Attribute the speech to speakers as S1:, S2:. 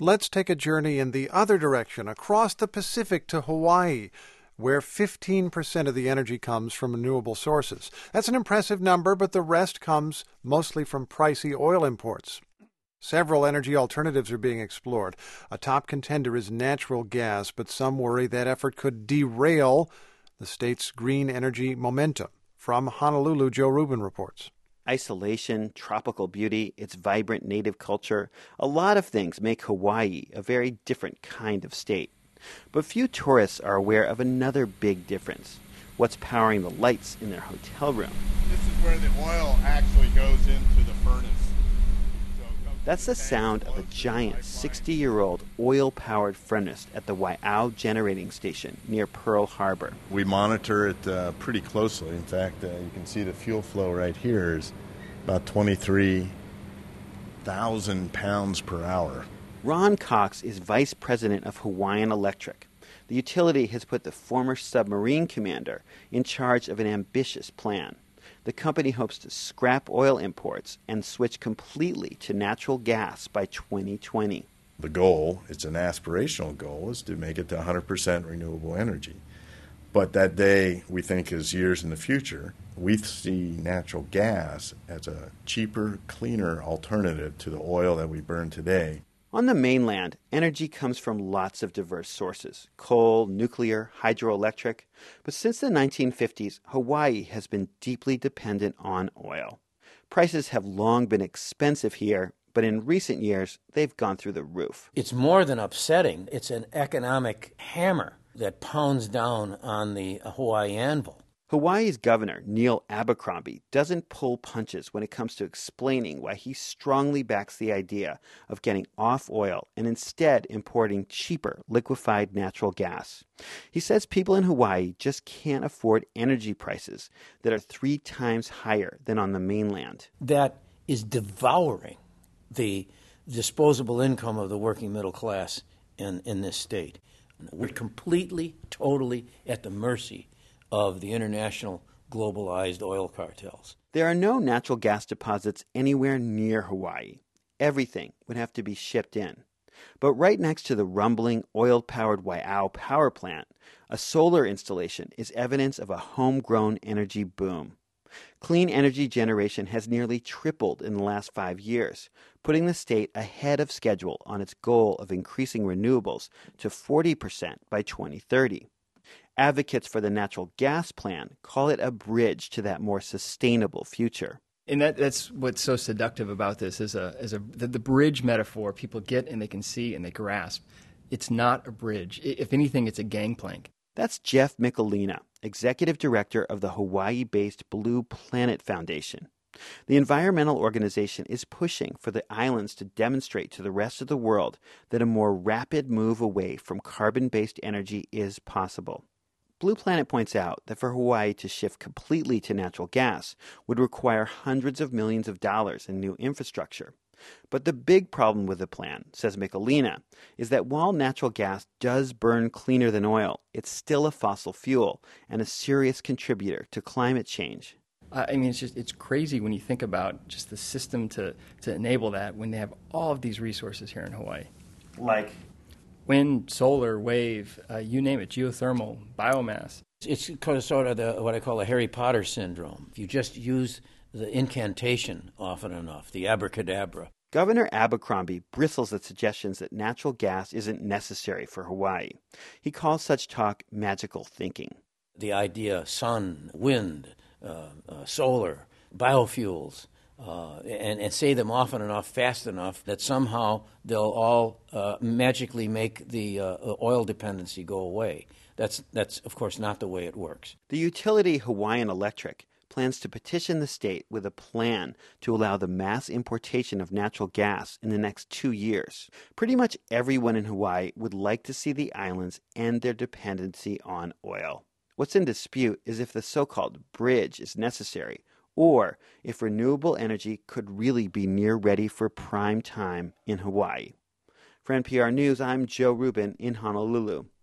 S1: Let's take a journey in the other direction, across the Pacific to Hawaii, where 15% of the energy comes from renewable sources. That's an impressive number, but the rest comes mostly from pricey oil imports. Several energy alternatives are being explored. A top contender is natural gas, but some worry that effort could derail the state's green energy momentum. From Honolulu, Joe Rubin reports.
S2: Isolation, tropical beauty, its vibrant native culture, a lot of things make Hawaii a very different kind of state. But few tourists are aware of another big difference: what's powering the lights in their hotel room.
S3: This is where the oil actually goes into the furnace.
S2: That's the sound of a giant 60-year-old oil-powered furnace at the Waiau Generating Station near Pearl Harbor.
S3: We monitor it pretty closely. In fact, you can see the fuel flow right here is about 23,000 pounds per hour.
S2: Ron Cox is vice president of Hawaiian Electric. The utility has put the former submarine commander in charge of an ambitious plan. The company hopes to scrap oil imports and switch completely to natural gas by 2020.
S3: The goal, it's an aspirational goal, is to make it to 100% renewable energy. But that day, we think, is years in the future. We see natural gas as a cheaper, cleaner alternative to the oil that we burn today.
S2: On the mainland, energy comes from lots of diverse sources: coal, nuclear, hydroelectric. But since the 1950s, Hawaii has been deeply dependent on oil. Prices have long been expensive here, but in recent years, they've gone through the roof.
S4: It's more than upsetting. It's an economic hammer that pounds down on the Hawaii anvil.
S2: Hawaii's governor, Neil Abercrombie, doesn't pull punches when it comes to explaining why he strongly backs the idea of getting off oil and instead importing cheaper liquefied natural gas. He says people in Hawaii just can't afford energy prices that are 3 times higher than on the mainland.
S4: That is devouring the disposable income of the working middle class in this state. We're completely, totally at the mercy of the international globalized oil cartels.
S2: There are no natural gas deposits anywhere near Hawaii. Everything would have to be shipped in. But right next to the rumbling, oil-powered Waiau power plant, a solar installation is evidence of a homegrown energy boom. Clean energy generation has nearly tripled in the last 5 years, putting the state ahead of schedule on its goal of increasing renewables to 40% by 2030. Advocates for the natural gas plan call it a bridge to that more sustainable future.
S5: And that's what's so seductive about this the bridge metaphor people get and they can see and they grasp. It's not a bridge. If anything, it's a gangplank.
S2: That's Jeff Michelina, executive director of the Hawaii-based Blue Planet Foundation. The environmental organization is pushing for the islands to demonstrate to the rest of the world that a more rapid move away from carbon-based energy is possible. Blue Planet points out that for Hawaii to shift completely to natural gas would require hundreds of millions of dollars in new infrastructure. But the big problem with the plan, says Michelina, is that while natural gas does burn cleaner than oil, it's still a fossil fuel and a serious contributor to climate change.
S5: I mean, it's crazy when you think about just the system to enable that when they have all of these resources here in Hawaii.
S2: Like
S5: wind, solar, wave, you name it, geothermal, biomass.
S4: It's sort of what I call a Harry Potter syndrome. If you just use the incantation often enough, the abracadabra.
S2: Governor Abercrombie bristles at suggestions that natural gas isn't necessary for Hawaii. He calls such talk magical thinking.
S4: The idea sun, wind, solar, biofuels, and say them often enough, fast enough, that somehow they'll all magically make the oil dependency go away. That's, of course, not the way it works.
S2: The utility Hawaiian Electric plans to petition the state with a plan to allow the mass importation of natural gas in the next 2 years. Pretty much everyone in Hawaii would like to see the islands end their dependency on oil. What's in dispute is if the so-called bridge is necessary, or if renewable energy could really be near ready for prime time in Hawaii. For NPR News, I'm Joe Rubin in Honolulu.